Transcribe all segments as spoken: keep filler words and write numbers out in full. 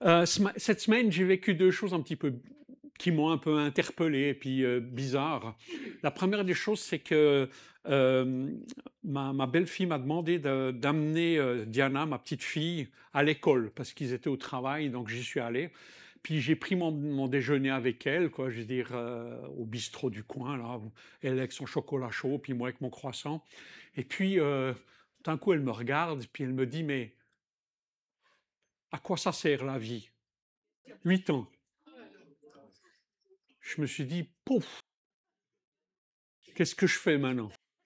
Euh, ce cette semaine, j'ai vécu deux choses un petit peu qui m'ont un peu interpellé et puis euh, bizarre. La première des choses, c'est que euh, ma, ma belle-fille m'a demandé de- d'amener euh, Diana, ma petite fille, à l'école parce qu'ils étaient au travail, donc j'y suis allé. Puis j'ai pris mon, mon déjeuner avec elle, quoi, je veux dire, euh, au bistrot du coin, là, elle avec son chocolat chaud, puis moi avec mon croissant. Et puis, euh, d'un coup, elle me regarde, puis elle me dit, mais à quoi ça sert la vie? Huit ans. Je me suis dit, pouf, qu'est-ce que je fais maintenant?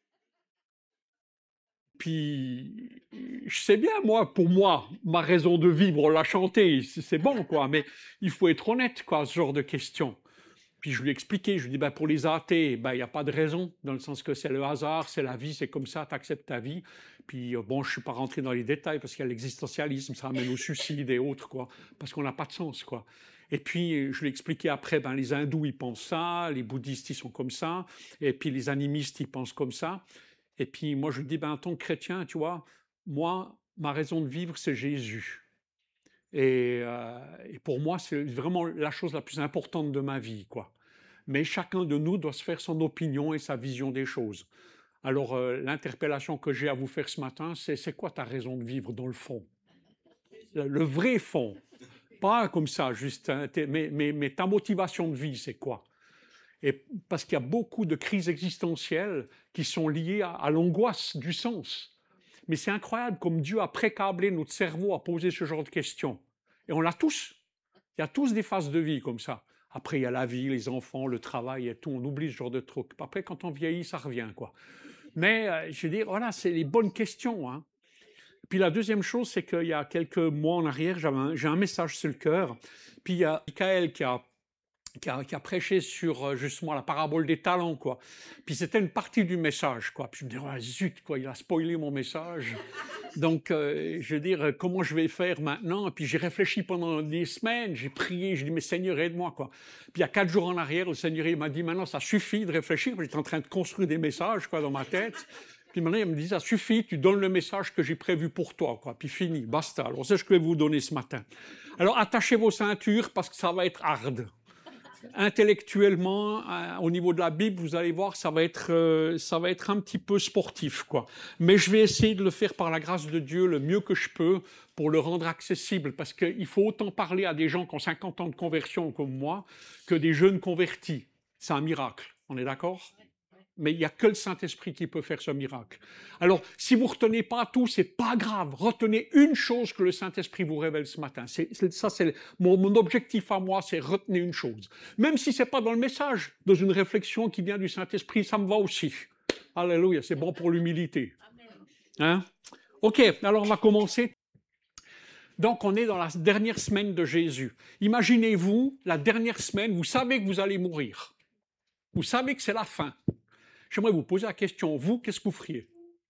Puis, je sais bien, moi, pour moi, ma raison de vivre, la chanter, c'est bon, quoi, mais il faut être honnête, quoi, ce genre de questions. Puis je lui ai expliqué, je lui ai dit, ben, pour les athées, ben, il n'y a pas de raison, dans le sens que c'est le hasard, c'est la vie, c'est comme ça, tu acceptes ta vie. Puis, euh, bon, je ne suis pas rentré dans les détails, parce qu'il y a l'existentialisme, ça amène au suicide et autres, quoi, parce qu'on n'a pas de sens, quoi. Et puis, je lui ai expliqué après, ben, les hindous, ils pensent ça, les bouddhistes, ils sont comme ça, et puis les animistes, ils pensent comme ça. Et puis moi, je lui dis, ben, en tant que chrétien, tu vois, moi, ma raison de vivre, c'est Jésus. Et, euh, et pour moi, c'est vraiment la chose la plus importante de ma vie, quoi. Mais chacun de nous doit se faire son opinion et sa vision des choses. Alors, euh, l'interpellation que j'ai à vous faire ce matin, c'est c'est quoi ta raison de vivre dans le fond? Le, le vrai fond. Pas comme ça, juste, hein, mais, mais, mais ta motivation de vie, c'est quoi? Et parce qu'il y a beaucoup de crises existentielles qui sont liées à, à l'angoisse du sens. Mais c'est incroyable comme Dieu a précablé notre cerveau à poser ce genre de questions. Et on l'a tous. Il y a tous des phases de vie comme ça. Après, il y a la vie, les enfants, le travail et tout. On oublie ce genre de trucs. Après, quand on vieillit, ça revient, quoi. Mais euh, je veux dire, voilà, c'est les bonnes questions, hein. Puis la deuxième chose, c'est qu'il y a quelques mois en arrière, j'avais un, j'ai un message sur le cœur. Puis il y a Michael qui a qui a, qui a prêché sur euh, justement la parabole des talents, quoi. Puis c'était une partie du message, quoi. Puis je me dis, ouais, zut, quoi, il a spoilé mon message. Donc, euh, je veux dire, euh, comment je vais faire maintenant? Et puis j'ai réfléchi pendant des semaines, j'ai prié, j'ai dit, mais Seigneur, aide-moi, quoi. Puis il y a quatre jours en arrière, le Seigneur, il m'a dit, maintenant, ça suffit de réfléchir. J'étais en train de construire des messages, quoi, dans ma tête. Puis maintenant, il me dit, ça suffit, tu donnes le message que j'ai prévu pour toi, quoi. Puis fini, basta. Alors, c'est ce que je vais vous donner ce matin. Alors, attachez vos ceintures parce que ça va être hard. Intellectuellement, euh, au niveau de la Bible, vous allez voir, ça va être, euh, ça va être un petit peu sportif, quoi. Mais je vais essayer de le faire par la grâce de Dieu le mieux que je peux pour le rendre accessible, parce qu'il faut autant parler à des gens qui ont cinquante ans de conversion comme moi que des jeunes convertis. C'est un miracle, on est d'accord? Mais il n'y a que le Saint-Esprit qui peut faire ce miracle. Alors, si vous ne retenez pas tout, c'est pas grave. Retenez une chose que le Saint-Esprit vous révèle ce matin. C'est, c'est, ça, c'est mon, mon objectif à moi, c'est retenir une chose. Même si c'est pas dans le message, dans une réflexion qui vient du Saint-Esprit, ça me va aussi. Alléluia, c'est bon pour l'humilité. Hein? Ok, alors on va commencer. Donc, on est dans la dernière semaine de Jésus. Imaginez-vous, la dernière semaine, vous savez que vous allez mourir. Vous savez que c'est la fin. J'aimerais vous poser la question, vous, qu'est-ce que vous feriez?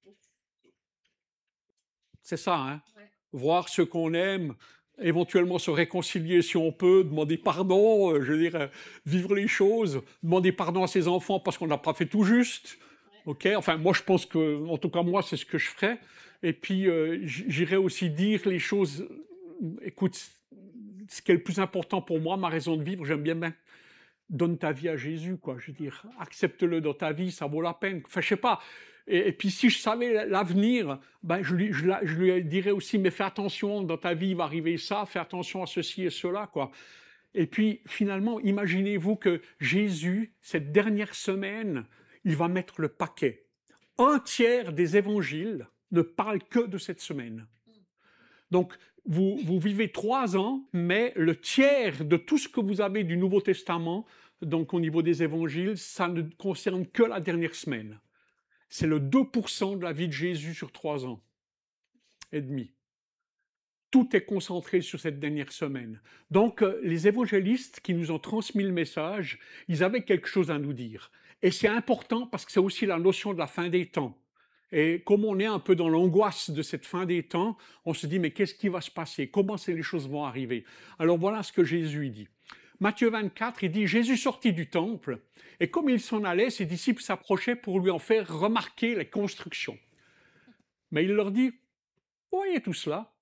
C'est ça, hein? Ouais. Voir ce qu'on aime, éventuellement se réconcilier si on peut, demander pardon, euh, je veux dire, euh, vivre les choses, demander pardon à ses enfants parce qu'on n'a pas fait tout juste. Ouais. Ok, enfin, moi, je pense que, en tout cas, moi, c'est ce que je ferais. Et puis, euh, j'irais aussi dire les choses. Écoute, ce qui est le plus important pour moi, ma raison de vivre, j'aime bien, ben, donne ta vie à Jésus, quoi. Je veux dire, accepte-le dans ta vie, ça vaut la peine. Enfin, je sais pas. Et, et puis, si je savais l'avenir, ben, je lui, je, je lui dirais aussi, mais fais attention, dans ta vie, il va arriver ça, fais attention à ceci et cela, quoi. Et puis, finalement, imaginez-vous que Jésus, cette dernière semaine, il va mettre le paquet. Un tiers des évangiles ne parlent que de cette semaine. Donc, vous, vous vivez trois ans, mais le tiers de tout ce que vous avez du Nouveau Testament, donc au niveau des évangiles, ça ne concerne que la dernière semaine. C'est le deux pour cent de la vie de Jésus sur trois ans et demi. Tout est concentré sur cette dernière semaine. Donc, euh, les évangélistes qui nous ont transmis le message, ils avaient quelque chose à nous dire. Et c'est important parce que c'est aussi la notion de la fin des temps. Et comme on est un peu dans l'angoisse de cette fin des temps, on se dit, mais qu'est-ce qui va se passer? Comment les choses vont arriver? Alors voilà ce que Jésus dit. Matthieu vingt-quatre, il dit, Jésus sortit du temple, et comme il s'en allait, ses disciples s'approchaient pour lui en faire remarquer les constructions. Mais il leur dit, voyez tout cela?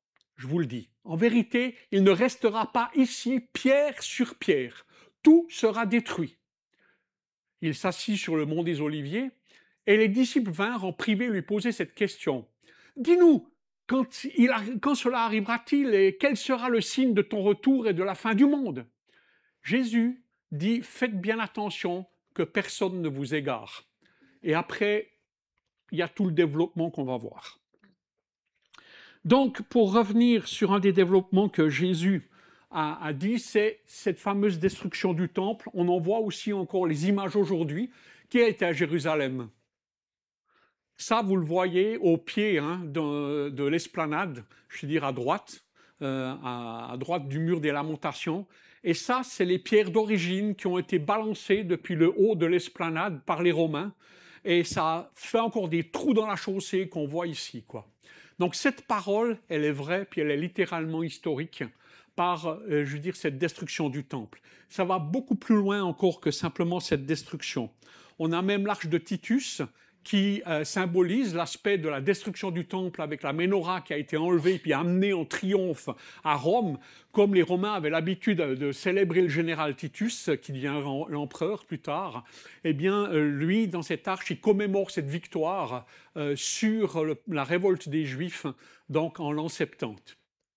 je vous le dis. En vérité, il ne restera pas ici pierre sur pierre. Tout sera détruit. Il s'assit sur le mont des Oliviers, et les disciples vinrent en privé lui poser cette question. « Dis-nous, quand, il, quand cela arrivera-t-il et quel sera le signe de ton retour et de la fin du monde ?» Jésus dit « Faites bien attention que personne ne vous égare. » Et après, il y a tout le développement qu'on va voir. Donc, pour revenir sur un des développements que Jésus a, a dit, c'est cette fameuse destruction du temple. On en voit aussi encore les images aujourd'hui, qui a été à Jérusalem. Ça, vous le voyez au pied hein, de, de l'esplanade, je veux dire à droite, euh, à, à droite du mur des Lamentations. Et ça, c'est les pierres d'origine qui ont été balancées depuis le haut de l'esplanade par les Romains. Et ça fait encore des trous dans la chaussée qu'on voit ici, quoi. Donc cette parole, elle est vraie, puis elle est littéralement historique par, euh, je veux dire, cette destruction du temple. Ça va beaucoup plus loin encore que simplement cette destruction. On a même l'arche de Titus qui euh, symbolise l'aspect de la destruction du temple avec la menorah qui a été enlevée puis amenée en triomphe à Rome, comme les Romains avaient l'habitude de célébrer le général Titus, qui deviendra l'empereur plus tard. Eh bien, euh, lui, dans cette arche, il commémore cette victoire euh, sur le, la révolte des Juifs, donc en l'an soixante-dix.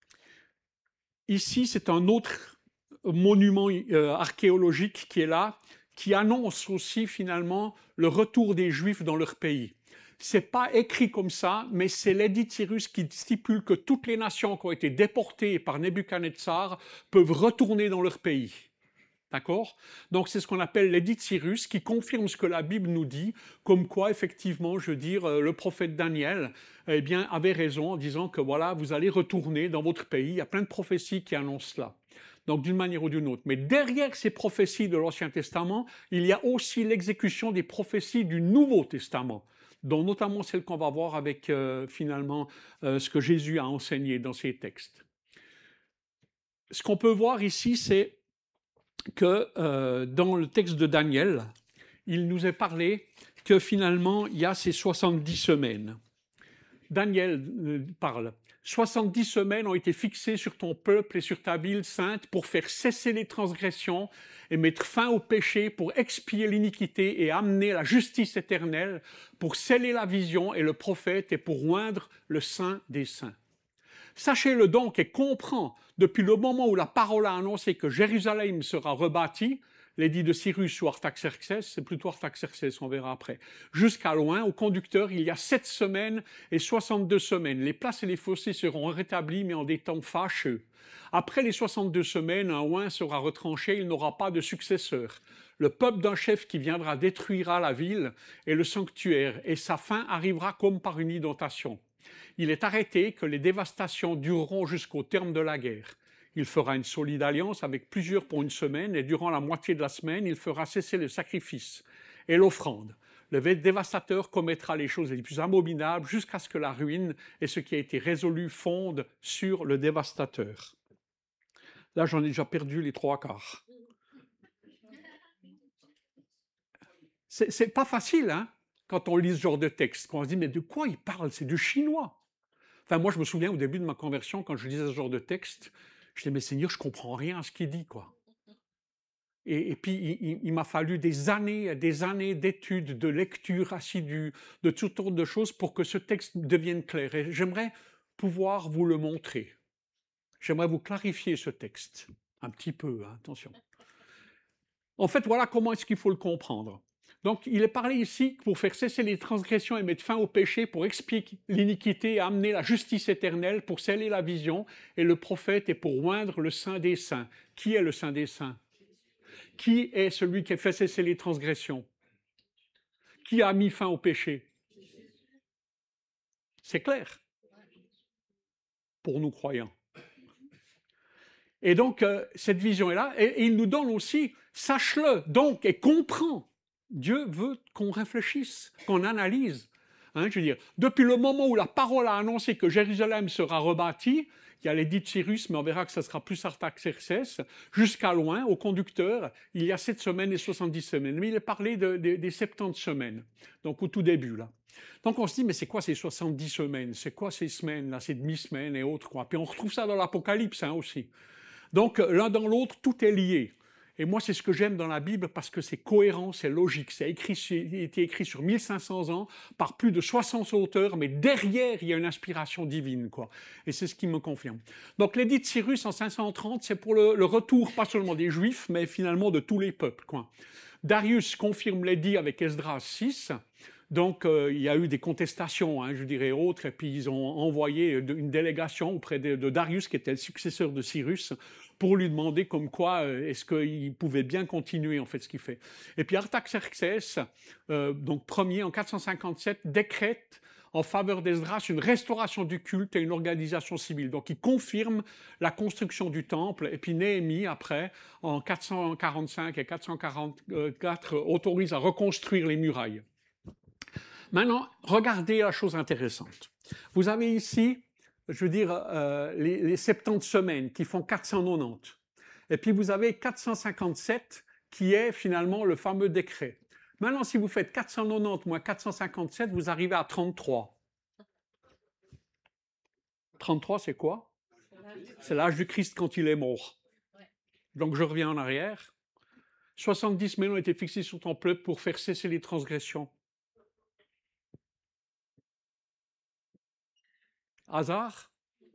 Ici, c'est un autre monument euh, archéologique qui est là, qui annonce aussi finalement le retour des Juifs dans leur pays. Ce n'est pas écrit comme ça, mais c'est l'édit Cyrus qui stipule que toutes les nations qui ont été déportées par Nebuchadnezzar peuvent retourner dans leur pays. D'accord ? Donc c'est ce qu'on appelle l'édit Cyrus, qui confirme ce que la Bible nous dit, comme quoi effectivement, je veux dire, le prophète Daniel eh bien, avait raison en disant que voilà, vous allez retourner dans votre pays. Il y a plein de prophéties qui annoncent cela. Donc d'une manière ou d'une autre. Mais derrière ces prophéties de l'Ancien Testament, il y a aussi l'exécution des prophéties du Nouveau Testament, dont notamment celle qu'on va voir avec euh, finalement euh, ce que Jésus a enseigné dans ses textes. Ce qu'on peut voir ici, c'est que euh, dans le texte de Daniel, il nous est parlé que finalement, il y a ces soixante-dix semaines. Daniel euh, parle. soixante-dix semaines ont été fixées sur ton peuple et sur ta ville sainte pour faire cesser les transgressions et mettre fin au péché, pour expier l'iniquité et amener la justice éternelle, pour sceller la vision et le prophète et pour oindre le saint des saints. Sachez-le donc et comprends, depuis le moment où la parole a annoncé que Jérusalem sera rebâtie, l'édit de Cyrus ou Artaxerxès, c'est plutôt Artaxerxès, on verra après, jusqu'à loin, au conducteur, il y a sept semaines et soixante-deux semaines. Les places et les fossés seront rétablis, mais en des temps fâcheux. Après les soixante-deux semaines, un oin sera retranché, il n'aura pas de successeur. Le peuple d'un chef qui viendra détruira la ville et le sanctuaire, et sa fin arrivera comme par une inondation. Il est arrêté que les dévastations dureront jusqu'au terme de la guerre. Il fera une solide alliance avec plusieurs pour une semaine, et durant la moitié de la semaine, il fera cesser le sacrifice et l'offrande. Le dévastateur commettra les choses les plus abominables jusqu'à ce que la ruine et ce qui a été résolu fondent sur le dévastateur. Là, j'en ai déjà perdu les trois quarts. C'est, c'est pas facile, hein, quand on lit ce genre de texte, quand on se dit, mais de quoi il parle? C'est du chinois. Enfin, moi, je me souviens au début de ma conversion, quand je lisais ce genre de texte, je disais, mais Seigneur, je ne comprends rien à ce qu'il dit, quoi. Et, et puis, il, il m'a fallu des années, des années d'études, de lecture assidue, de toutes sortes de choses pour que ce texte devienne clair. Et j'aimerais pouvoir vous le montrer. J'aimerais vous clarifier ce texte. Un petit peu, hein, attention. En fait, voilà comment est-ce qu'il faut le comprendre. Donc, il est parlé ici pour faire cesser les transgressions et mettre fin au péché, pour expier l'iniquité et amener la justice éternelle, pour sceller la vision et le prophète et pour oindre le saint des saints. Qui est le saint des saints? Qui est celui qui a fait cesser les transgressions? Qui a mis fin au péché? C'est clair pour nous croyants. Et donc, euh, cette vision est là, et, et il nous donne aussi, sache-le donc et comprends. Dieu veut qu'on réfléchisse, qu'on analyse. Hein, je veux dire, depuis le moment où la parole a annoncé que Jérusalem sera rebâtie, il y a l'édit de Cyrus, mais on verra que ça sera plus Artaxerxès, jusqu'à loin, au conducteur, il y a sept semaines et soixante-dix semaines. Mais il est parlé de, de, des soixante-dix semaines, donc au tout début, là. Donc on se dit, mais c'est quoi ces soixante-dix semaines? C'est quoi ces semaines, là, ces demi-semaines et autres, quoi? Puis on retrouve ça dans l'Apocalypse, hein, aussi. Donc l'un dans l'autre, tout est lié. Et moi, c'est ce que j'aime dans la Bible parce que c'est cohérent, c'est logique. C'est écrit, été écrit sur mille cinq cents ans par plus de soixante auteurs, mais derrière, il y a une inspiration divine, quoi. Et c'est ce qui me confirme. Donc, l'édit de Cyrus en cinq cent trente, c'est pour le, le retour, pas seulement des Juifs, mais finalement de tous les peuples, quoi. Darius confirme l'édit avec Esdras six. Donc, euh, il y a eu des contestations, hein, je dirais, autres, et puis ils ont envoyé une délégation auprès de, de Darius, qui était le successeur de Cyrus, pour lui demander comme quoi euh, est-ce qu'il pouvait bien continuer, en fait, ce qu'il fait. Et puis Artaxerxès, euh, donc premier, en quatre cent cinquante-sept, décrète en faveur d'Esdras une restauration du culte et une organisation civile. Donc, il confirme la construction du temple, et puis Néhémie, après, en quatre cent quarante-cinq et quatre cent quarante-quatre, autorise à reconstruire les murailles. Maintenant, regardez la chose intéressante. Vous avez ici, je veux dire, euh, les, les soixante-dix semaines qui font quatre cent quatre-vingt-dix. Et puis vous avez quatre cent cinquante-sept qui est finalement le fameux décret. Maintenant, si vous faites quatre cent quatre-vingt-dix moins quatre cent cinquante-sept, vous arrivez à trente-trois. trente-trois, c'est quoi? C'est l'âge du Christ quand il est mort. Donc je reviens en arrière. soixante-dix semaines ont été fixées sur ton peuple pour faire cesser les transgressions. Hasard?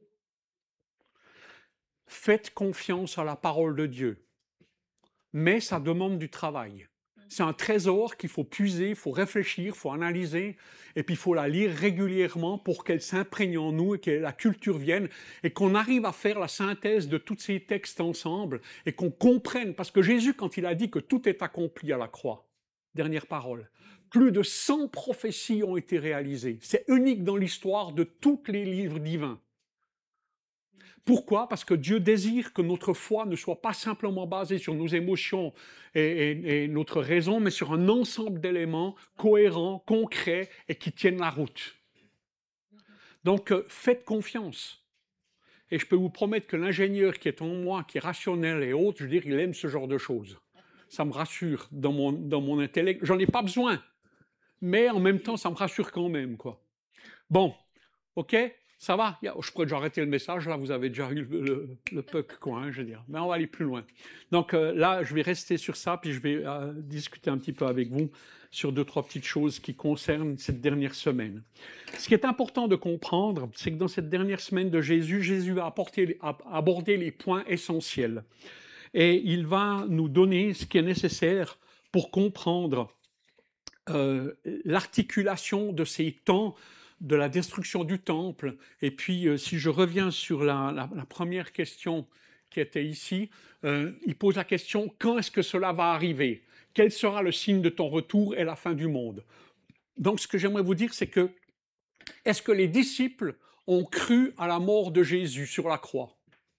Faites confiance à la parole de Dieu, mais ça demande du travail. C'est un trésor qu'il faut puiser, il faut réfléchir, il faut analyser, et puis il faut la lire régulièrement pour qu'elle s'imprègne en nous et que la culture vienne, et qu'on arrive à faire la synthèse de tous ces textes ensemble, et qu'on comprenne, parce que Jésus, quand il a dit que tout est accompli à la croix, dernière parole, plus de cent prophéties ont été réalisées. C'est unique dans l'histoire de tous les livres divins. Pourquoi? Parce que Dieu désire que notre foi ne soit pas simplement basée sur nos émotions et, et, et notre raison, mais sur un ensemble d'éléments cohérents, concrets et qui tiennent la route. Donc, euh, faites confiance. Et je peux vous promettre que l'ingénieur qui est en moi, qui est rationnel et autre, je veux dire, il aime ce genre de choses. Ça me rassure dans mon, dans mon intellect. J'en ai pas besoin, mais en même temps, ça me rassure quand même, quoi. Bon, ok? Ça va? Je pourrais déjà arrêter le message, là, vous avez déjà eu le, le, le puck, quoi, hein, je veux dire. Mais on va aller plus loin. Donc euh, là, je vais rester sur ça, puis je vais euh, discuter un petit peu avec vous sur deux, trois petites choses qui concernent cette dernière semaine. Ce qui est important de comprendre, c'est que dans cette dernière semaine de Jésus, Jésus a, apporté, a abordé les points essentiels. Et il va nous donner ce qui est nécessaire pour comprendre euh, l'articulation de ces temps, de la destruction du temple. Et puis, euh, si je reviens sur la, la, la première question qui était ici, euh, il pose la question, quand est-ce que cela va arriver? Quel sera le signe de ton retour et la fin du monde? Donc, ce que j'aimerais vous dire, c'est que, est-ce que les disciples ont cru à la mort de Jésus sur la croix?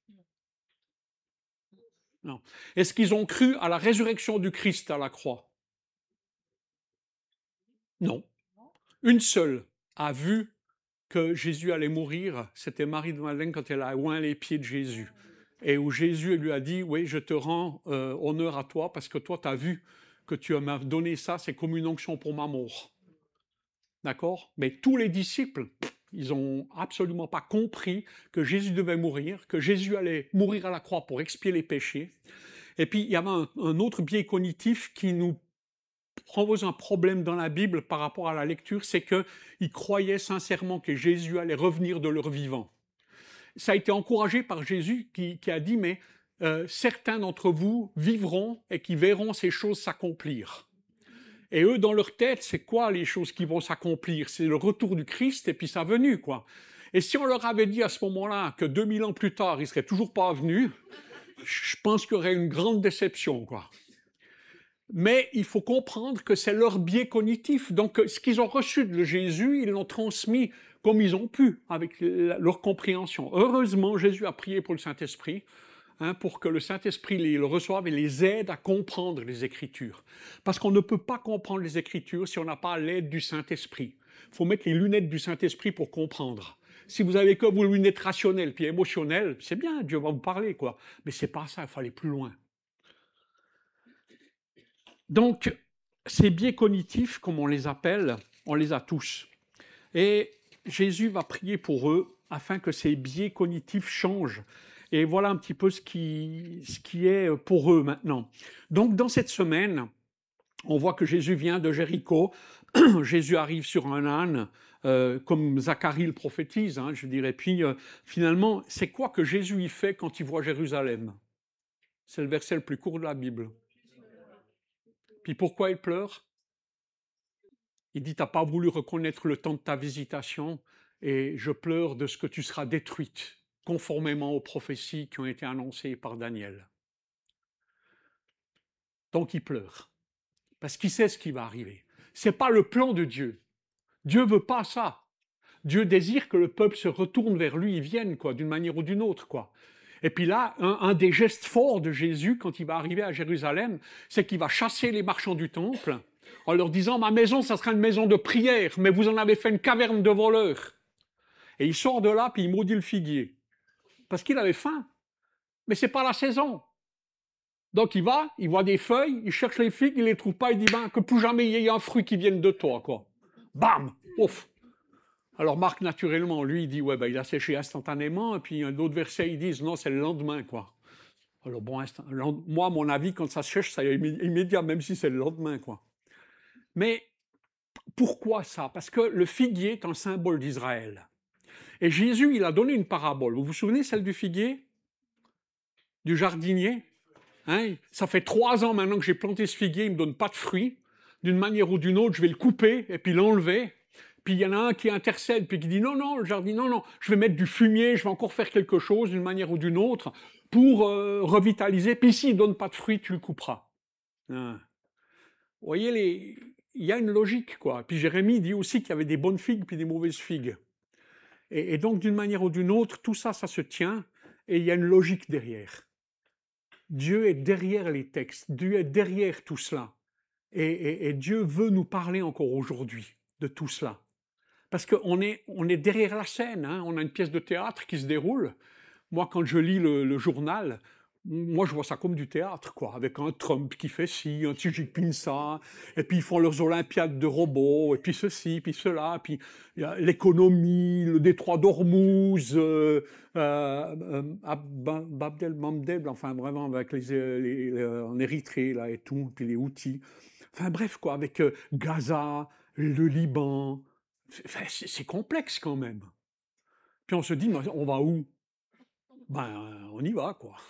Non. Est-ce qu'ils ont cru à la résurrection du Christ à la croix? Non. Une seule a vu que Jésus allait mourir, c'était Marie de Madeleine quand elle a oint les pieds de Jésus. Et où Jésus lui a dit, oui, je te rends euh, honneur à toi parce que toi, tu as vu que tu m'as donné ça, c'est comme une onction pour ma mort. D'accord? Mais tous les disciples, ils n'ont absolument pas compris que Jésus devait mourir, que Jésus allait mourir à la croix pour expier les péchés. Et puis, il y avait un, un autre biais cognitif qui nous pose un problème dans la Bible par rapport à la lecture, c'est qu'ils croyaient sincèrement que Jésus allait revenir de leur vivant. Ça a été encouragé par Jésus qui, qui a dit, mais euh, certains d'entre vous vivront et qui verront ces choses s'accomplir. Et eux, dans leur tête, c'est quoi les choses qui vont s'accomplir? C'est le retour du Christ et puis sa venue, quoi. Et si on leur avait dit à ce moment-là que deux mille ans plus tard, ils seraient toujours pas venus, je pense qu'il y aurait une grande déception, quoi. Mais il faut comprendre que c'est leur biais cognitif. Donc, ce qu'ils ont reçu de Jésus, ils l'ont transmis comme ils ont pu, avec leur compréhension. Heureusement, Jésus a prié pour le Saint-Esprit, hein, pour que le Saint-Esprit les, le reçoive et les aide à comprendre les Écritures. Parce qu'on ne peut pas comprendre les Écritures si on n'a pas l'aide du Saint-Esprit. Il faut mettre les lunettes du Saint-Esprit pour comprendre. Si vous avez que vos lunettes rationnelles puis émotionnelles, c'est bien, Dieu va vous parler, quoi. Mais c'est pas ça, il faut aller plus loin. Donc, ces biais cognitifs, comme on les appelle, on les a tous. Et Jésus va prier pour eux afin que ces biais cognitifs changent. Et voilà un petit peu ce qui, ce qui est pour eux maintenant. Donc, dans cette semaine, on voit que Jésus vient de Jéricho. Jésus arrive sur un âne, euh, comme Zacharie le prophétise, hein, je dirais. Puis, euh, finalement, c'est quoi que Jésus y fait quand il voit Jérusalem? C'est le verset le plus court de la Bible. Puis pourquoi il pleure? Il dit, t'as pas voulu reconnaître le temps de ta visitation et je pleure de ce que tu seras détruite, conformément aux prophéties qui ont été annoncées par Daniel. Donc il pleure, parce qu'il sait ce qui va arriver. C'est pas le plan de Dieu. Dieu veut pas ça. Dieu désire que le peuple se retourne vers lui et vienne, quoi, d'une manière ou d'une autre, quoi. Et puis là, un, un des gestes forts de Jésus, quand il va arriver à Jérusalem, c'est qu'il va chasser les marchands du temple, en leur disant, ma maison, ça sera une maison de prière, mais vous en avez fait une caverne de voleurs. Et il sort de là, puis il maudit le figuier. Parce qu'il avait faim. Mais c'est pas la saison. Donc il va, il voit des feuilles, il cherche les figues, il les trouve pas, il dit, ben, que plus jamais il y ait un fruit qui vienne de toi, quoi. Bam! Ouf! Alors Marc, naturellement, lui, il dit, ouais, ben, il a séché instantanément, et puis d'autres versets, ils disent, non, c'est le lendemain, quoi. Alors bon, instant, moi, à mon avis, quand ça sèche, ça est immédiat, même si c'est le lendemain, quoi. Mais pourquoi ça? Parce que le figuier est un symbole d'Israël. Et Jésus, il a donné une parabole. Vous vous souvenez, celle du figuier? Du jardinier? Hein? Ça fait trois ans maintenant que j'ai planté ce figuier, il ne me donne pas de fruits. D'une manière ou d'une autre, je vais le couper et puis l'enlever. Puis il y en a un qui intercède, puis qui dit non, non, le jardinier, non, non, je vais mettre du fumier, je vais encore faire quelque chose d'une manière ou d'une autre pour euh, revitaliser. Puis s'il ne donne pas de fruits, tu le couperas. Hein? Vous voyez, les... il y a une logique, quoi. Puis Jérémie dit aussi qu'il y avait des bonnes figues puis des mauvaises figues. Et, et donc, d'une manière ou d'une autre, tout ça, ça se tient, et il y a une logique derrière. Dieu est derrière les textes, Dieu est derrière tout cela. Et, et, et Dieu veut nous parler encore aujourd'hui de tout cela. Parce qu'on est, on est derrière la scène, hein. On a une pièce de théâtre qui se déroule. Moi, quand je lis le, le journal, moi, je vois ça comme du théâtre, quoi, avec un Trump qui fait ci, un Xi Jinping ça, et puis ils font leurs olympiades de robots, et puis ceci, puis cela, puis l'économie, le détroit d'Ormuz, euh, euh, Babdel Mamdeb, enfin vraiment avec les, les, les, en Érythrée là et tout, puis les Houthis, enfin bref quoi, avec euh, Gaza, le Liban, enfin, c'est complexe quand même. Puis on se dit, on va où? Ben, on y va, quoi.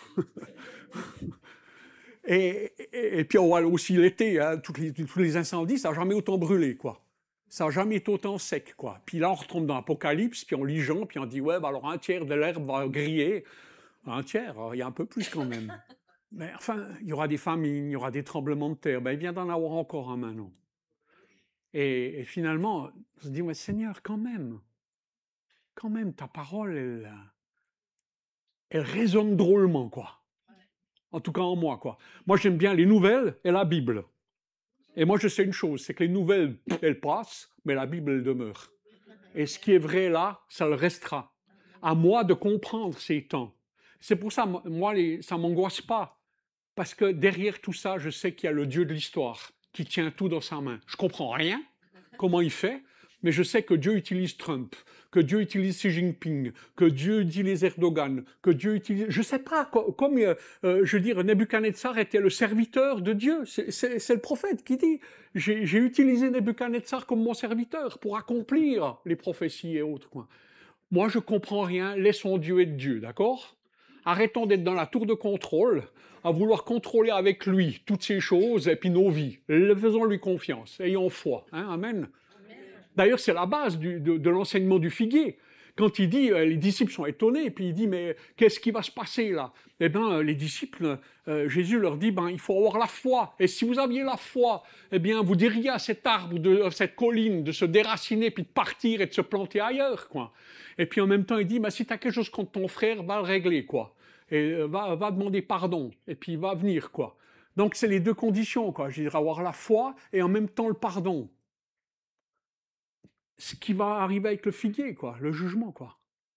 et, et, et puis on voit aussi l'été, hein, tous, les, tous les incendies, ça n'a jamais autant brûlé, quoi. Ça n'a jamais été autant sec, quoi. Puis là, on retombe dans l'Apocalypse, puis on lit Jean, puis on dit, ouais, ben alors un tiers de l'herbe va griller. Un tiers, il y a un peu plus quand même. Mais enfin, il y aura des famines, il y aura des tremblements de terre. Ben, il vient d'en avoir encore un maintenant. Et, et finalement, on se dit, mais Seigneur, quand même, quand même, ta parole, elle... elle résonne drôlement, quoi. En tout cas en moi, quoi. Moi, j'aime bien les nouvelles et la Bible. Et moi, je sais une chose, c'est que les nouvelles, elles passent, mais la Bible, elle demeure. Et ce qui est vrai là, ça le restera. À moi de comprendre ces temps. C'est pour ça, moi, les, ça ne m'angoisse pas. Parce que derrière tout ça, je sais qu'il y a le Dieu de l'histoire qui tient tout dans sa main. Je ne comprends rien, comment il fait, mais je sais que Dieu utilise Trump, que Dieu utilise Xi Jinping, que Dieu utilise Erdogan, que Dieu utilise... Je ne sais pas, comme, euh, je veux dire, Nebuchadnezzar était le serviteur de Dieu. C'est le prophète qui dit, j'ai utilisé Nebuchadnezzar comme mon serviteur pour accomplir les prophéties et autres. Quoi. Moi, je ne comprends rien, laissons Dieu être Dieu, d'accord? Arrêtons d'être dans la tour de contrôle, à vouloir contrôler avec lui toutes ces choses et puis nos vies. Faisons-lui confiance, ayons foi. Hein, amen. D'ailleurs, c'est la base du, de, de l'enseignement du figuier. Quand il dit, euh, les disciples sont étonnés, puis il dit, mais qu'est-ce qui va se passer là? Eh bien, euh, les disciples, euh, Jésus leur dit, ben, il faut avoir la foi. Et si vous aviez la foi, eh bien, vous diriez à cet arbre, de, à cette colline, de se déraciner, puis de partir et de se planter ailleurs, quoi. Et puis en même temps, il dit, ben, si tu as quelque chose contre ton frère, va le régler, quoi. Et euh, va, va demander pardon, et puis va venir, quoi. Donc, c'est les deux conditions, quoi. Je dirais avoir la foi et en même temps le pardon. ce qui va arriver avec le figuier, quoi, le jugement, quoi.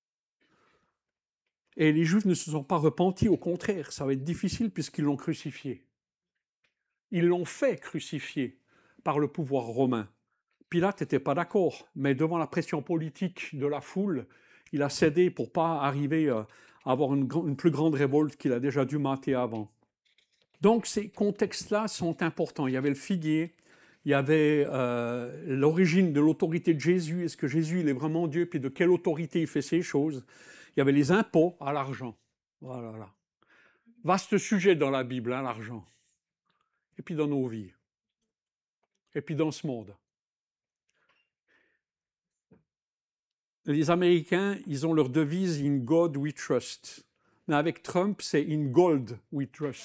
Et les Juifs ne se sont pas repentis, au contraire, ça va être difficile puisqu'ils l'ont crucifié. Ils l'ont fait crucifier par le pouvoir romain. Pilate n'était pas d'accord, mais devant la pression politique de la foule, il a cédé pour ne pas arriver à avoir une, une plus grande révolte qu'il a déjà dû mater avant. Donc ces contextes-là sont importants. Il y avait le figuier, il y avait euh, l'origine de l'autorité de Jésus, est-ce que Jésus il est vraiment Dieu, puis de quelle autorité il fait ces choses. Il y avait les impôts à l'argent. Voilà, là. Vaste sujet dans la Bible, hein, l'argent. Et puis dans nos vies. Et puis dans ce monde. Les Américains, ils ont leur devise « In God we trust ». Mais avec Trump, c'est « In gold we trust ».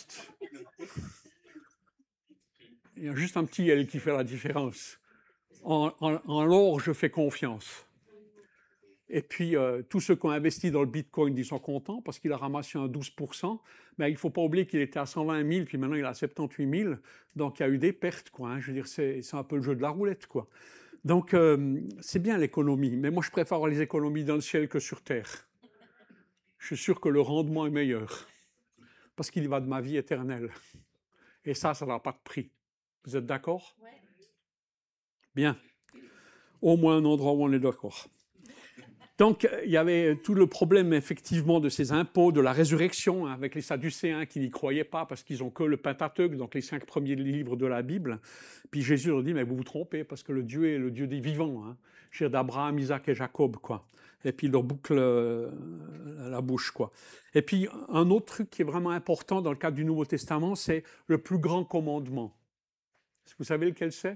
Il y a juste un petit « L » qui fait la différence. En, en, en l'or, je fais confiance. Et puis, euh, tous ceux qui ont investi dans le Bitcoin, ils sont contents parce qu'il a ramassé un douze pour cent. Mais il ne faut pas oublier qu'il était à cent vingt mille, puis maintenant il est à soixante-dix-huit mille. Donc, il y a eu des pertes, quoi. Hein. Je veux dire, c'est, c'est un peu le jeu de la roulette, quoi. Donc, euh, c'est bien l'économie. Mais moi, je préfère avoir les économies dans le ciel que sur terre. Je suis sûr que le rendement est meilleur. Parce qu'il y va de ma vie éternelle. Et ça, ça n'a pas de prix. Vous êtes d'accord? Ouais. Bien. Au moins un endroit où on est d'accord. Donc, il y avait tout le problème, effectivement, de ces impôts, de la résurrection, hein, avec les Sadducéens qui n'y croyaient pas parce qu'ils n'ont que le Pentateuque, donc les cinq premiers livres de la Bible. Puis Jésus leur dit, mais vous vous trompez, parce que le Dieu est le Dieu des vivants, hein, cher d'Abraham, Isaac et Jacob, quoi. Et puis, il leur boucle euh, la bouche, quoi. Et puis, un autre truc qui est vraiment important dans le cadre du Nouveau Testament, c'est le plus grand commandement. Vous savez lequel c'est?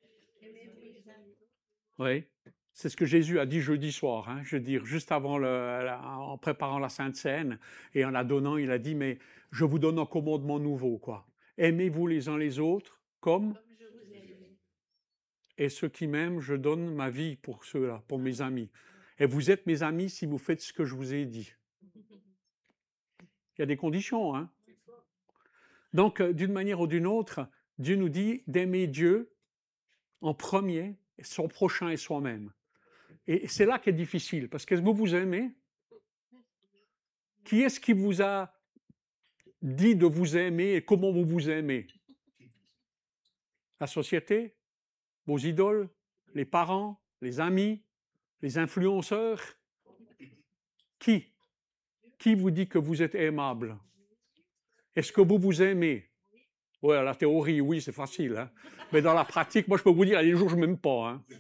Oui. C'est ce que Jésus a dit jeudi soir, hein, je veux dire, juste avant, le, la, en préparant la Sainte Seine, et en la donnant, il a dit, mais je vous donne un commandement nouveau, quoi. Aimez-vous les uns les autres comme, comme je vous aime. Et ceux qui m'aiment, je donne ma vie pour ceux-là, pour mes amis. Et vous êtes mes amis si vous faites ce que je vous ai dit. Il y a des conditions, hein. Donc, d'une manière ou d'une autre, Dieu nous dit d'aimer Dieu en premier, son prochain et soi-même. Et c'est là qu'est difficile, parce que vous vous aimez. Qui est-ce qui vous a dit de vous aimer et comment vous vous aimez? La société? Vos idoles? Les parents? Les amis? Les influenceurs? Qui? Qui vous dit que vous êtes aimable? Est-ce que vous vous aimez? Oui, à la théorie, oui, c'est facile. Hein? Mais dans la pratique, moi, je peux vous dire, il y a des jours où je ne m'aime pas. Hein?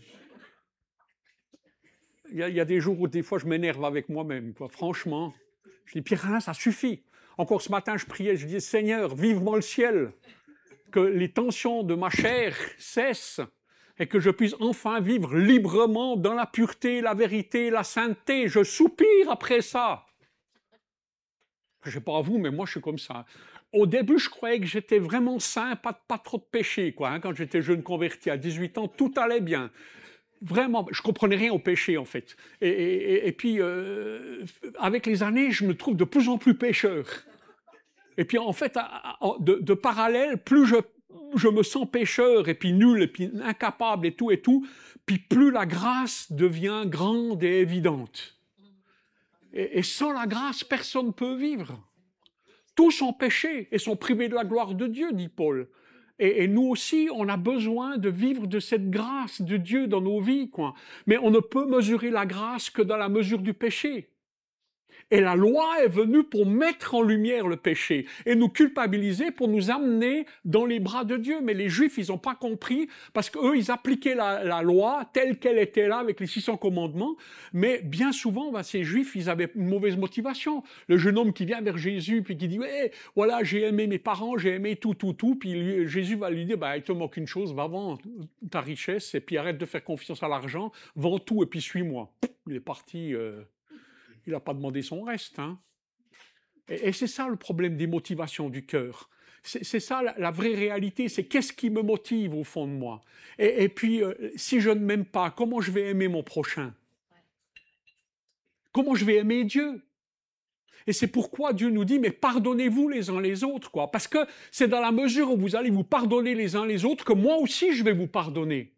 Il y, a, il y a des jours où, des fois, je m'énerve avec moi-même. Quoi. Franchement, je dis, Pierre-Alain, ça suffit. Encore ce matin, je priais, je disais, Seigneur, vivement le ciel, que les tensions de ma chair cessent et que je puisse enfin vivre librement dans la pureté, la vérité, la sainteté. Je soupire après ça. Je ne sais pas à vous, mais moi, je suis comme ça. Au début, je croyais que j'étais vraiment saint, pas, pas trop de péché. Quoi, hein. Quand j'étais jeune converti à dix-huit ans, tout allait bien. Vraiment, je ne comprenais rien au péché, en fait. Et, et, et puis, euh, avec les années, je me trouve de plus en plus pécheur. Et puis, en fait, de, de parallèle, plus je, je me sens pécheur, et puis nul, et puis incapable, et tout, et tout, puis plus la grâce devient grande et évidente. Et, et sans la grâce, personne ne peut vivre. Tous ont péché et sont privés de la gloire de Dieu, dit Paul. Et, et nous aussi, on a besoin de vivre de cette grâce de Dieu dans nos vies, quoi. Mais on ne peut mesurer la grâce que dans la mesure du péché. Et la loi est venue pour mettre en lumière le péché et nous culpabiliser pour nous amener dans les bras de Dieu. Mais les Juifs, ils n'ont pas compris parce qu'eux, ils appliquaient la, la loi telle qu'elle était là avec les six cents commandements. Mais bien souvent, ben, ces Juifs, ils avaient une mauvaise motivation. Le jeune homme qui vient vers Jésus puis qui dit hey, « voilà, j'ai aimé mes parents, j'ai aimé tout, tout, tout. » Puis lui, Jésus va lui dire bah, « il te manque une chose, va vendre ta richesse et puis arrête de faire confiance à l'argent, vends tout et puis suis-moi. » Il est parti... Euh, Il n'a pas demandé son reste. Hein. Et, et c'est ça le problème des motivations du cœur. C'est, c'est ça la, la vraie réalité, c'est qu'est-ce qui me motive au fond de moi. Et, et puis, euh, si je ne m'aime pas, comment je vais aimer mon prochain? Comment je vais aimer Dieu? Et c'est pourquoi Dieu nous dit, mais pardonnez-vous les uns les autres, quoi. Parce que c'est dans la mesure où vous allez vous pardonner les uns les autres que moi aussi je vais vous pardonner.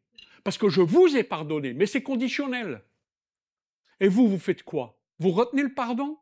Parce que je vous ai pardonné, mais c'est conditionnel. Et vous, vous faites quoi? Vous retenez le pardon?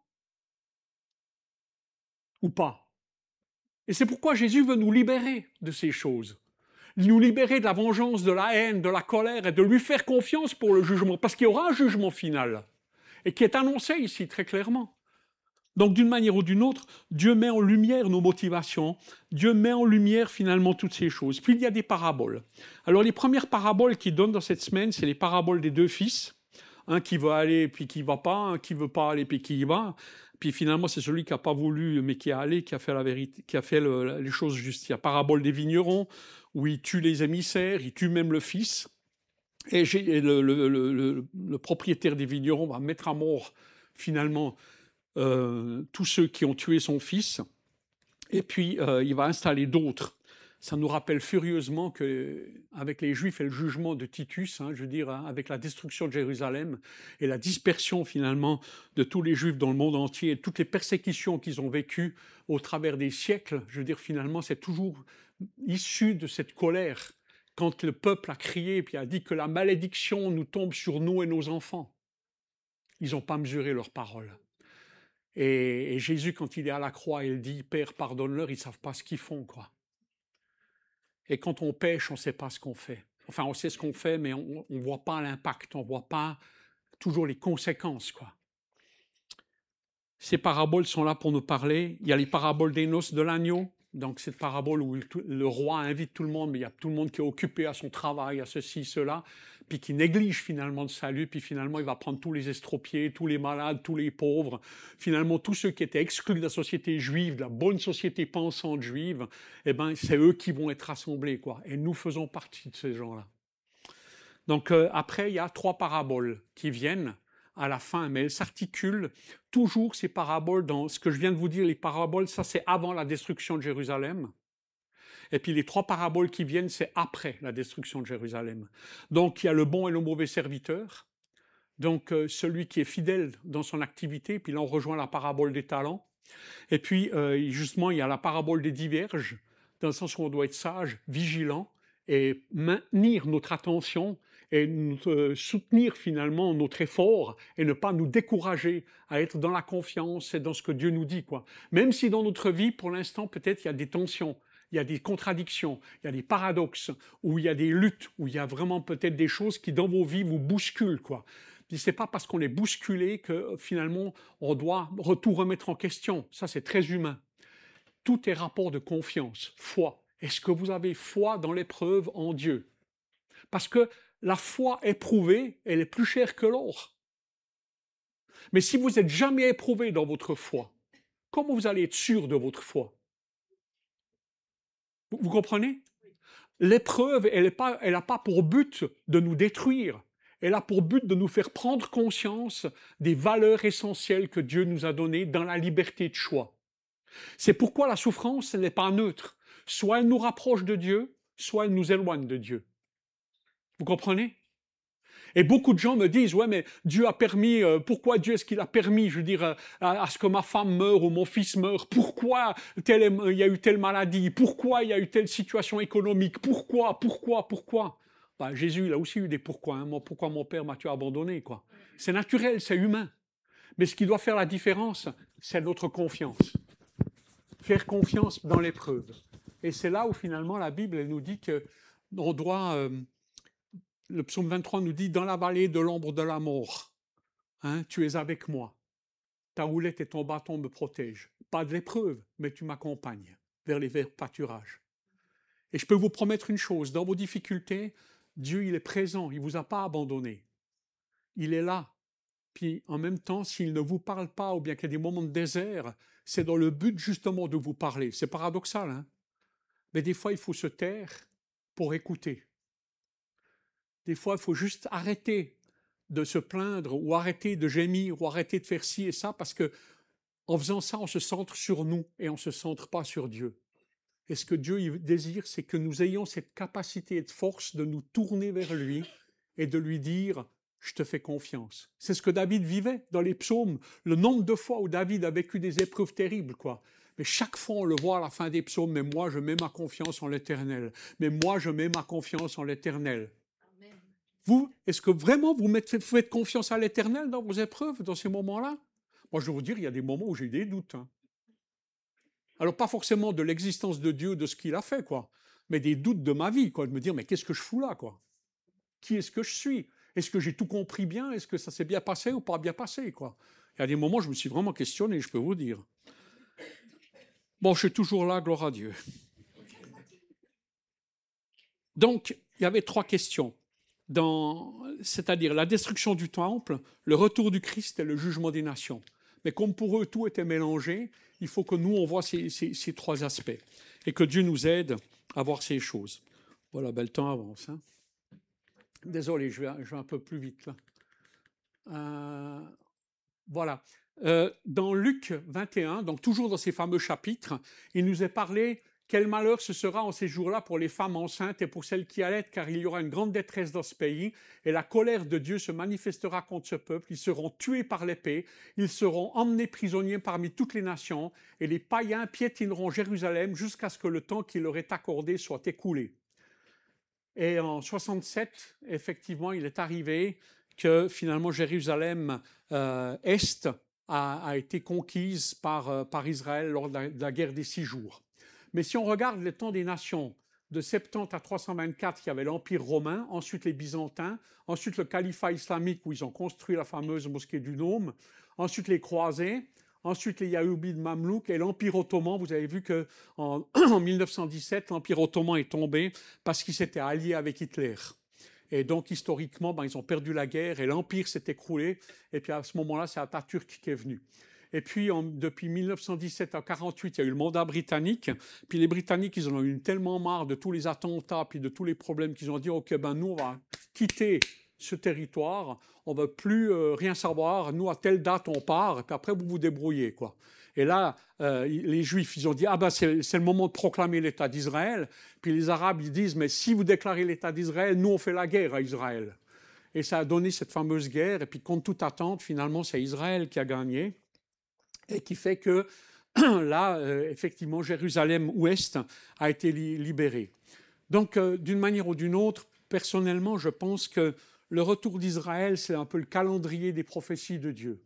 Ou pas? Et c'est pourquoi Jésus veut nous libérer de ces choses. Nous libérer de la vengeance, de la haine, de la colère et de lui faire confiance pour le jugement. Parce qu'il y aura un jugement final. Et qui est annoncé ici très clairement. Donc d'une manière ou d'une autre, Dieu met en lumière nos motivations, Dieu met en lumière finalement toutes ces choses. Puis il y a des paraboles. Alors les premières paraboles qu'il donne dans cette semaine, c'est les paraboles des deux fils. Un qui veut aller puis qui ne va pas, un qui ne veut pas aller puis qui y va. Puis finalement, c'est celui qui n'a pas voulu mais qui est allé, qui a fait la vérité, qui a fait le, les choses justes. Il y a parabole des vignerons, où il tue les émissaires, il tue même le fils. Et, et le, le, le, le propriétaire des vignerons va mettre à mort finalement Euh, tous ceux qui ont tué son fils, et puis euh, il va installer d'autres. Ça nous rappelle furieusement qu'avec les Juifs et le jugement de Titus, hein, je veux dire, hein, avec la destruction de Jérusalem et la dispersion finalement de tous les Juifs dans le monde entier, et toutes les persécutions qu'ils ont vécues au travers des siècles, je veux dire, finalement, c'est toujours issu de cette colère, quand le peuple a crié et puis a dit que la malédiction nous tombe sur nous et nos enfants. Ils n'ont pas mesuré leurs paroles. Et, et Jésus, quand il est à la croix, il dit, Père, pardonne-leur, ils ne savent pas ce qu'ils font, quoi. Et quand on pêche, on ne sait pas ce qu'on fait. Enfin, on sait ce qu'on fait, mais on ne voit pas l'impact, on ne voit pas toujours les conséquences, quoi. Ces paraboles sont là pour nous parler. Il y a les paraboles des noces de l'agneau. Donc, cette parabole où le roi invite tout le monde, mais il y a tout le monde qui est occupé à son travail, à ceci, cela, puis qui néglige finalement le salut, puis finalement, il va prendre tous les estropiés, tous les malades, tous les pauvres, finalement, tous ceux qui étaient exclus de la société juive, de la bonne société pensante juive, eh ben, c'est eux qui vont être rassemblés, quoi. Et nous faisons partie de ces gens-là. Donc, euh, après, il y a trois paraboles qui viennent à la fin, mais elles s'articulent toujours, ces paraboles, dans ce que je viens de vous dire, les paraboles, ça c'est avant la destruction de Jérusalem. Et puis les trois paraboles qui viennent, c'est après la destruction de Jérusalem. Donc il y a le bon et le mauvais serviteur, donc euh, celui qui est fidèle dans son activité, puis là on rejoint la parabole des talents. Et puis euh, justement, il y a la parabole des dix vierges, dans le sens où on doit être sage, vigilant, et maintenir notre attention et nous, euh, soutenir finalement notre effort et ne pas nous décourager à être dans la confiance et dans ce que Dieu nous dit, quoi. Même si dans notre vie, pour l'instant, peut-être il y a des tensions, il y a des contradictions, il y a des paradoxes, où il y a des luttes, où il y a vraiment peut-être des choses qui dans vos vies vous bousculent, quoi. Puis c'est pas parce qu'on est bousculé que finalement on doit tout remettre en question. Ça, c'est très humain. Tout est rapport de confiance, foi. Est-ce que vous avez foi dans l'épreuve en Dieu? Parce que la foi éprouvée, elle est plus chère que l'or. Mais si vous n'êtes jamais éprouvé dans votre foi, comment vous allez être sûr de votre foi? Vous, vous comprenez? L'épreuve, elle n'a pas, elle pas pour but de nous détruire. Elle a pour but de nous faire prendre conscience des valeurs essentielles que Dieu nous a données dans la liberté de choix. C'est pourquoi la souffrance, elle n'est pas neutre. Soit elle nous rapproche de Dieu, soit elle nous éloigne de Dieu. Vous comprenez? Et beaucoup de gens me disent, ouais, mais Dieu a permis, euh, pourquoi Dieu est-ce qu'il a permis, je veux dire, euh, à, à ce que ma femme meure ou mon fils meure? Pourquoi tel, il y a eu telle maladie? Pourquoi il y a eu telle situation économique? Pourquoi, pourquoi, pourquoi? Ben, Jésus, il a aussi eu des pourquoi. Hein. Pourquoi mon père m'a-tu abandonné, quoi? C'est naturel, c'est humain. Mais ce qui doit faire la différence, c'est notre confiance. Faire confiance dans l'épreuve. Et c'est là où finalement la Bible elle nous dit qu'on doit... Euh, le psaume vingt-trois nous dit « Dans la vallée de l'ombre de la mort, hein, tu es avec moi. Ta houlette et ton bâton me protègent. Pas de l'épreuve, mais tu m'accompagnes vers les verts pâturages. » Et je peux vous promettre une chose, dans vos difficultés, Dieu il est présent, il ne vous a pas abandonné. Il est là. Puis en même temps, s'il ne vous parle pas, ou bien qu'il y a des moments de désert, c'est dans le but justement de vous parler. C'est paradoxal, hein? Mais des fois, il faut se taire pour écouter. Des fois, il faut juste arrêter de se plaindre ou arrêter de gémir ou arrêter de faire ci et ça parce que en faisant ça, on se centre sur nous et on ne se centre pas sur Dieu. Et ce que Dieu il désire, c'est que nous ayons cette capacité et de force de nous tourner vers lui et de lui dire « je te fais confiance ». C'est ce que David vivait dans les psaumes. Le nombre de fois où David a vécu des épreuves terribles, quoi. Mais chaque fois, on le voit à la fin des psaumes, « mais moi, je mets ma confiance en l'Éternel. Mais moi, je mets ma confiance en l'Éternel. » Vous, est-ce que vraiment vous, mettez, vous faites confiance à l'Éternel dans vos épreuves, dans ces moments-là? Moi, je vais vous dire, il y a des moments où j'ai eu des doutes. Hein. Alors, pas forcément de l'existence de Dieu, de ce qu'il a fait, quoi, mais des doutes de ma vie, quoi, de me dire, mais qu'est-ce que je fous là, quoi? Qui est-ce que je suis? Est-ce que j'ai tout compris bien? Est-ce que ça s'est bien passé ou pas bien passé, quoi? Il y a des moments où je me suis vraiment questionné, je peux vous dire. Bon, je suis toujours là, gloire à Dieu. Donc, il y avait trois questions, dans, c'est-à-dire la destruction du temple, le retour du Christ et le jugement des nations. Mais comme pour eux, tout était mélangé, il faut que nous, on voit ces, ces, ces trois aspects et que Dieu nous aide à voir ces choses. Voilà, ben, le temps avance. Hein. Désolé, je vais, je vais un peu plus vite là. Euh, voilà. Euh, dans Luc vingt et un, donc toujours dans ces fameux chapitres, il nous est parlé quel malheur ce sera en ces jours-là pour les femmes enceintes et pour celles qui allaitent, car il y aura une grande détresse dans ce pays, et la colère de Dieu se manifestera contre ce peuple. Ils seront tués par l'épée, ils seront emmenés prisonniers parmi toutes les nations, et les païens piétineront Jérusalem jusqu'à ce que le temps qui leur est accordé soit écoulé. Et en soixante-sept, effectivement, il est arrivé que finalement Jérusalem euh, Est a, a, été conquise par, euh, par Israël lors de la, de la guerre des six jours. Mais si on regarde le temps des nations, de soixante-dix à trois cent vingt-quatre, il y avait l'Empire romain, ensuite les Byzantins, ensuite le califat islamique où ils ont construit la fameuse mosquée du Dôme, ensuite les croisés, ensuite les Yaoubides Mamelouks et l'Empire ottoman. Vous avez vu qu'en en mille neuf cent dix-sept, l'Empire ottoman est tombé parce qu'il s'était allié avec Hitler. Et donc, historiquement, ben, ils ont perdu la guerre et l'Empire s'est écroulé. Et puis, à ce moment-là, c'est Atatürk qui est venu. Et puis, en, depuis mille neuf cent dix-sept à quarante-huit, il y a eu le mandat britannique. Puis les Britanniques, ils en ont eu tellement marre de tous les attentats, puis de tous les problèmes qu'ils ont dit, OK, ben nous, on va quitter ce territoire, on ne va plus euh, rien savoir, nous, à telle date, on part, et puis après, vous vous débrouillez, quoi. Et là, euh, les Juifs, ils ont dit, ah ben c'est, c'est le moment de proclamer l'État d'Israël. Puis les Arabes, ils disent, mais si vous déclarez l'État d'Israël, nous, on fait la guerre à Israël. Et ça a donné cette fameuse guerre. Et puis, contre toute attente, finalement, c'est Israël qui a gagné. Et qui fait que, là, euh, effectivement, Jérusalem-Ouest a été li- libérée. Donc, euh, d'une manière ou d'une autre, personnellement, je pense que le retour d'Israël, c'est un peu le calendrier des prophéties de Dieu.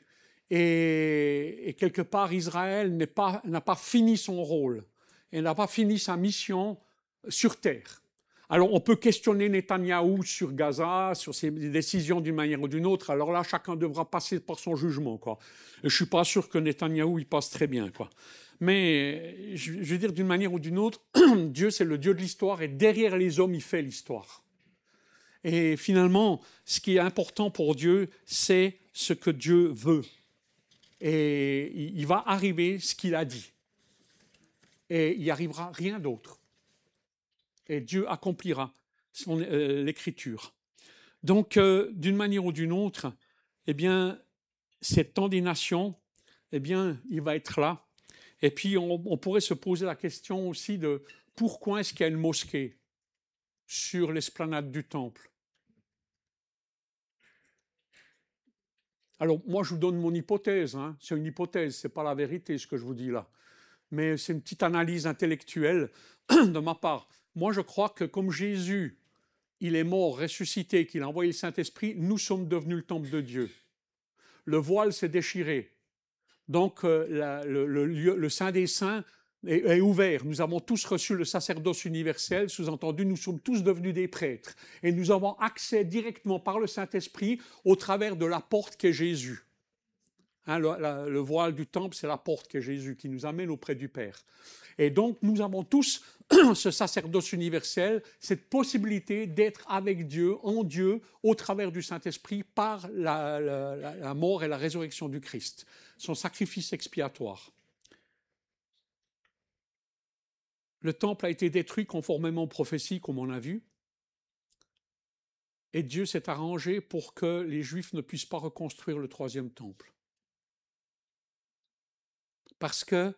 Et, et quelque part, Israël n'est pas, n'a pas fini son rôle et n'a pas fini sa mission sur terre. Alors, on peut questionner Netanyahou sur Gaza, sur ses décisions d'une manière ou d'une autre. Alors là, chacun devra passer par son jugement, quoi. Et je ne suis pas sûr que Netanyahou il passe très bien, quoi. Mais je veux dire, d'une manière ou d'une autre, Dieu, c'est le Dieu de l'histoire et derrière les hommes, il fait l'histoire. Et finalement, ce qui est important pour Dieu, c'est ce que Dieu veut. Et il va arriver ce qu'il a dit. Et il n'y arrivera rien d'autre. Et Dieu accomplira son, euh, l'écriture. Donc, euh, d'une manière ou d'une autre, eh bien, cet temps des nations, eh bien, il va être là. Et puis, on, on pourrait se poser la question aussi de pourquoi est-ce qu'il y a une mosquée sur l'esplanade du temple? Alors, moi, je vous donne mon hypothèse. Hein. C'est une hypothèse, ce n'est pas la vérité, ce que je vous dis là. Mais c'est une petite analyse intellectuelle de ma part. Moi, je crois que comme Jésus, il est mort, ressuscité, qu'il a envoyé le Saint-Esprit, nous sommes devenus le temple de Dieu. Le voile s'est déchiré. Donc, euh, la, le, le, le Saint des Saints est, est ouvert. Nous avons tous reçu le sacerdoce universel, sous-entendu, nous sommes tous devenus des prêtres. Et nous avons accès directement par le Saint-Esprit au travers de la porte qu'est Jésus. Hein, le, la, le voile du temple, c'est la porte qu'est Jésus qui nous amène auprès du Père. Et donc, nous avons tous ce sacerdoce universel, cette possibilité d'être avec Dieu, en Dieu, au travers du Saint-Esprit, par la, la, la mort et la résurrection du Christ, son sacrifice expiatoire. Le temple a été détruit conformément aux prophéties, comme on a vu, et Dieu s'est arrangé pour que les Juifs ne puissent pas reconstruire le troisième temple. Parce que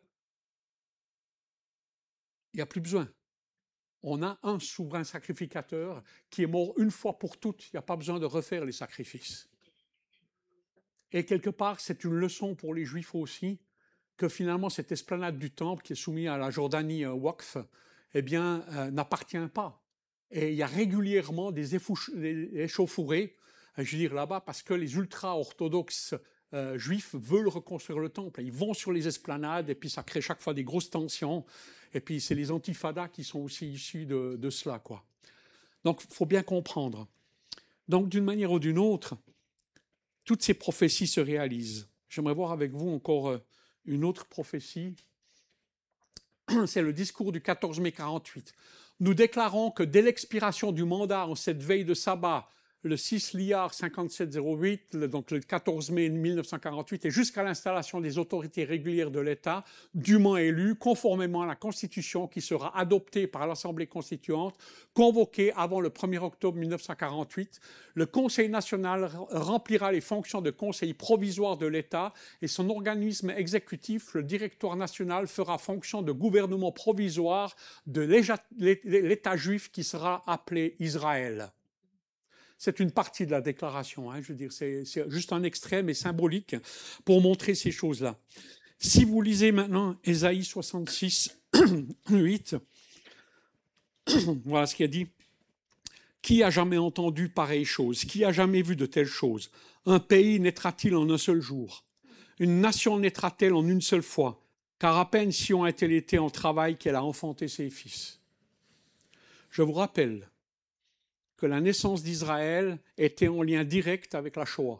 il n'y a plus besoin. On a un souverain sacrificateur qui est mort une fois pour toutes. Il n'y a pas besoin de refaire les sacrifices. Et quelque part, c'est une leçon pour les Juifs aussi, que finalement cette esplanade du temple qui est soumise à la Jordanie euh, Waqf, eh bien, euh, n'appartient pas. Et il y a régulièrement des, éfouch- des échauffourées, je veux dire là-bas, parce que les ultra-orthodoxes euh, juifs veulent reconstruire le temple. Ils vont sur les esplanades et puis ça crée chaque fois des grosses tensions. Et puis c'est les antifadas qui sont aussi issus de, de cela, quoi. Donc il faut bien comprendre. Donc d'une manière ou d'une autre, toutes ces prophéties se réalisent. J'aimerais voir avec vous encore une autre prophétie. C'est le discours du quatorze mai quarante-huit. Nous déclarons que dès l'expiration du mandat en cette veille de sabbat, le six liard cinquante-sept zéro huit, donc le quatorze mai mille neuf cent quarante-huit, et jusqu'à l'installation des autorités régulières de l'État, dûment élues, conformément à la Constitution qui sera adoptée par l'Assemblée constituante, convoquée avant le premier octobre mille neuf cent quarante-huit, le Conseil national remplira les fonctions de conseil provisoire de l'État et son organisme exécutif, le Directoire national, fera fonction de gouvernement provisoire de l'État juif qui sera appelé Israël. C'est une partie de la déclaration, hein, je veux dire, c'est juste un extrait, mais symbolique, pour montrer ces choses-là. Si vous lisez maintenant Ésaïe soixante-six, huit, voilà ce qu'il a dit. Qui a jamais entendu pareille chose? Qui a jamais vu de telles choses? Un pays naîtra-t-il en un seul jour? Une nation naîtra-t-elle en une seule fois? Car à peine Sion a-t-elle été en travail qu'elle a enfanté ses fils. Je vous rappelle que la naissance d'Israël était en lien direct avec la Shoah.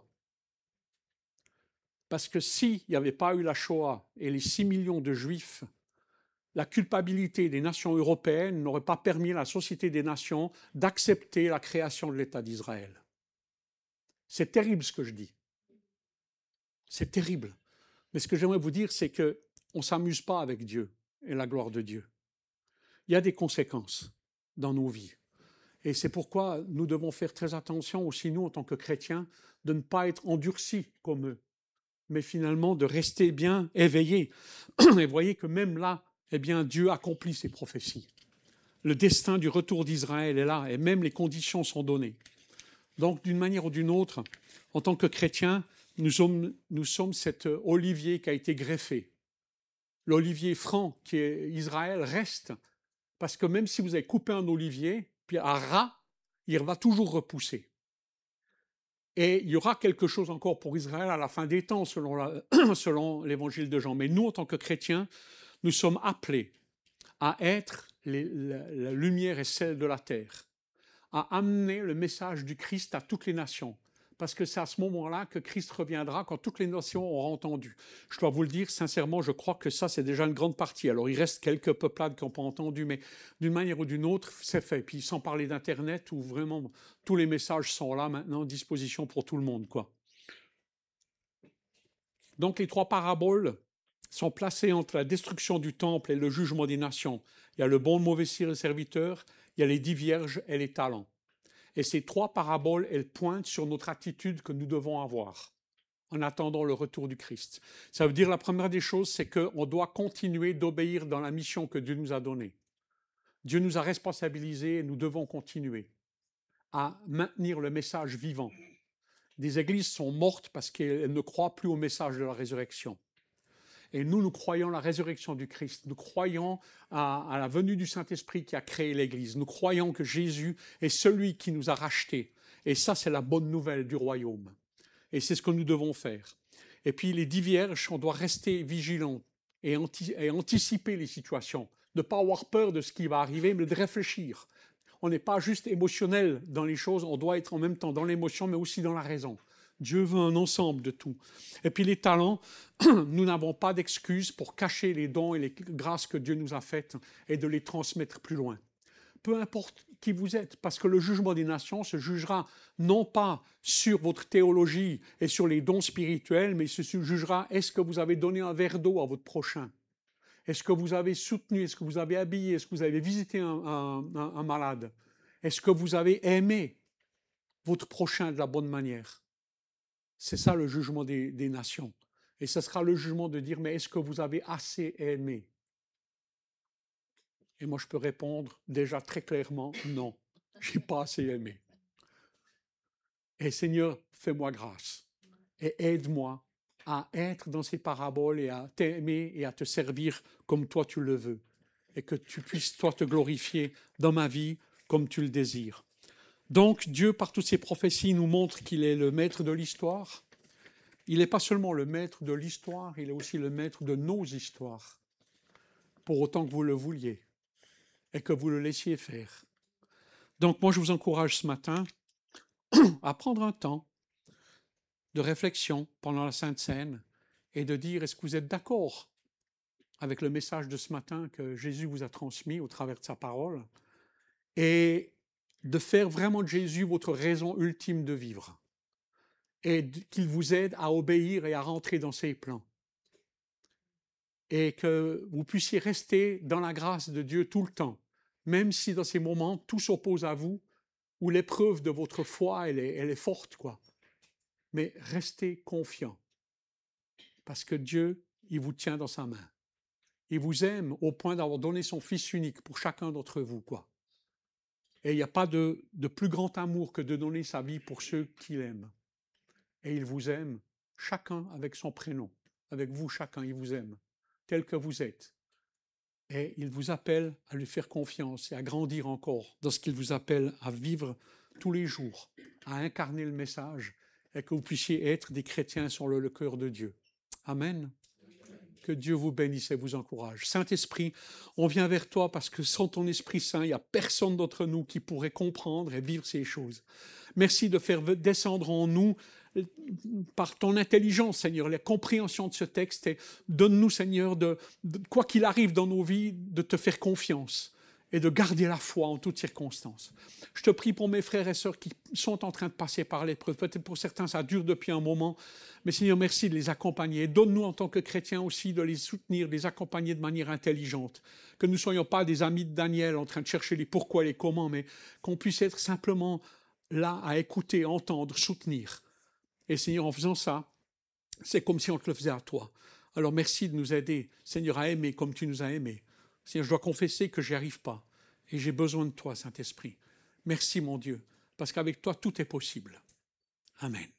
Parce que s'il n'y avait pas eu la Shoah et les six millions de Juifs, la culpabilité des nations européennes n'aurait pas permis à la Société des Nations d'accepter la création de l'État d'Israël. C'est terrible ce que je dis. C'est terrible. Mais ce que j'aimerais vous dire, c'est qu'on ne s'amuse pas avec Dieu et la gloire de Dieu. Il y a des conséquences dans nos vies. Et c'est pourquoi nous devons faire très attention aussi, nous, en tant que chrétiens, de ne pas être endurcis comme eux, mais finalement de rester bien éveillés. Et voyez que même là, eh bien, Dieu accomplit ses prophéties. Le destin du retour d'Israël est là, et même les conditions sont données. Donc, d'une manière ou d'une autre, en tant que chrétiens, nous sommes, nous sommes cet olivier qui a été greffé. L'olivier franc qui est Israël reste, parce que même si vous avez coupé un olivier, puis un rat, il va toujours repousser. Et il y aura quelque chose encore pour Israël à la fin des temps, selon, la, selon l'évangile de Jean. Mais nous, en tant que chrétiens, nous sommes appelés à être les, la, la lumière et celle de la terre, à amener le message du Christ à toutes les nations. Parce que c'est à ce moment-là que Christ reviendra, quand toutes les nations auront entendu. Je dois vous le dire, sincèrement, je crois que ça, c'est déjà une grande partie. Alors, il reste quelques peuplades qui n'ont pas entendu, mais d'une manière ou d'une autre, c'est fait. Puis, sans parler d'Internet, où vraiment tous les messages sont là maintenant, à disposition pour tout le monde, quoi. Donc, les trois paraboles sont placées entre la destruction du temple et le jugement des nations. Il y a le bon, le mauvais serviteur, il y a les dix vierges et les talents. Et ces trois paraboles, elles pointent sur notre attitude que nous devons avoir en attendant le retour du Christ. Ça veut dire, la première des choses, c'est qu'on doit continuer d'obéir dans la mission que Dieu nous a donnée. Dieu nous a responsabilisés et nous devons continuer à maintenir le message vivant. Des églises sont mortes parce qu'elles ne croient plus au message de la résurrection. Et nous, nous croyons à la résurrection du Christ. Nous croyons à, à la venue du Saint-Esprit qui a créé l'Église. Nous croyons que Jésus est celui qui nous a rachetés. Et ça, c'est la bonne nouvelle du royaume. Et c'est ce que nous devons faire. Et puis, les dix vierges, on doit rester vigilants et, anti- et anticiper les situations. Ne pas avoir peur de ce qui va arriver, mais de réfléchir. On n'est pas juste émotionnel dans les choses, on doit être en même temps dans l'émotion, mais aussi dans la raison. Dieu veut un ensemble de tout. Et puis les talents, nous n'avons pas d'excuses pour cacher les dons et les grâces que Dieu nous a faites et de les transmettre plus loin. Peu importe qui vous êtes, parce que le jugement des nations se jugera non pas sur votre théologie et sur les dons spirituels, mais il se jugera, est-ce que vous avez donné un verre d'eau à votre prochain? Est-ce que vous avez soutenu? Est-ce que vous avez habillé? Est-ce que vous avez visité un, un, un, un malade? Est-ce que vous avez aimé votre prochain de la bonne manière? C'est ça le jugement des, des nations. Et ce sera le jugement de dire, mais est-ce que vous avez assez aimé? Et moi, je peux répondre déjà très clairement, non, je n'ai pas assez aimé. Et Seigneur, fais-moi grâce et aide-moi à être dans ces paraboles et à t'aimer et à te servir comme toi tu le veux. Et que tu puisses, toi, te glorifier dans ma vie comme tu le désires. Donc Dieu, par toutes ses prophéties, nous montre qu'il est le maître de l'histoire. Il n'est pas seulement le maître de l'histoire, il est aussi le maître de nos histoires, pour autant que vous le vouliez et que vous le laissiez faire. Donc moi, je vous encourage ce matin à prendre un temps de réflexion pendant la Sainte Seine et de dire, est-ce que vous êtes d'accord avec le message de ce matin que Jésus vous a transmis au travers de sa parole, et de faire vraiment de Jésus votre raison ultime de vivre, et qu'il vous aide à obéir et à rentrer dans ses plans, et que vous puissiez rester dans la grâce de Dieu tout le temps, même si dans ces moments tout s'oppose à vous, où l'épreuve de votre foi elle est, elle est forte, quoi. Mais restez confiant, parce que Dieu, il vous tient dans sa main. Il vous aime au point d'avoir donné son Fils unique pour chacun d'entre vous, quoi. Et il n'y a pas de, de plus grand amour que de donner sa vie pour ceux qu'il aime. Et il vous aime, chacun avec son prénom. Avec vous, chacun, il vous aime, tel que vous êtes. Et il vous appelle à lui faire confiance et à grandir encore dans ce qu'il vous appelle à vivre tous les jours, à incarner le message, et que vous puissiez être des chrétiens sur le, le cœur de Dieu. Amen. Que Dieu vous bénisse et vous encourage. Saint-Esprit, on vient vers toi parce que sans ton Esprit Saint, il n'y a personne d'entre nous qui pourrait comprendre et vivre ces choses. Merci de faire descendre en nous, par ton intelligence, Seigneur, la compréhension de ce texte, et donne-nous, Seigneur, de, de, quoi qu'il arrive dans nos vies, de te faire confiance et de garder la foi en toutes circonstances. Je te prie pour mes frères et sœurs qui sont en train de passer par l'épreuve. Peut-être pour certains, ça dure depuis un moment. Mais Seigneur, merci de les accompagner. Donne-nous en tant que chrétiens aussi de les soutenir, de les accompagner de manière intelligente. Que nous ne soyons pas des amis de Daniel en train de chercher les pourquoi et les comment, mais qu'on puisse être simplement là à écouter, entendre, soutenir. Et Seigneur, en faisant ça, c'est comme si on te le faisait à toi. Alors merci de nous aider, Seigneur, à aimer comme tu nous as aimés. Seigneur, je dois confesser que je n'y arrive pas. Et j'ai besoin de toi, Saint-Esprit. Merci, mon Dieu, parce qu'avec toi, tout est possible. Amen.